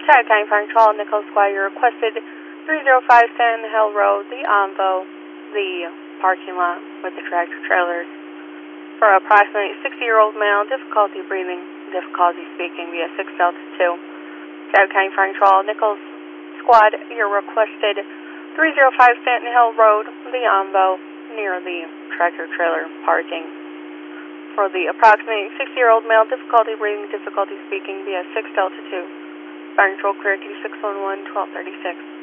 County Fire Control, Nichols Squad, you requested 305 Stanton Hill Road, the Envo, the parking lot with the tractor trailers. For approximately 60-year-old male, difficulty breathing, difficulty speaking via 6 Delta 2. County Fire Control, Nichols Squad, you requested 305 Stanton Hill Road, the Envo, near the tractor trailer parking. For the approximately 60-year-old male, difficulty breathing, difficulty speaking via 6 Delta 2. Fire Control clear to 611, 1236.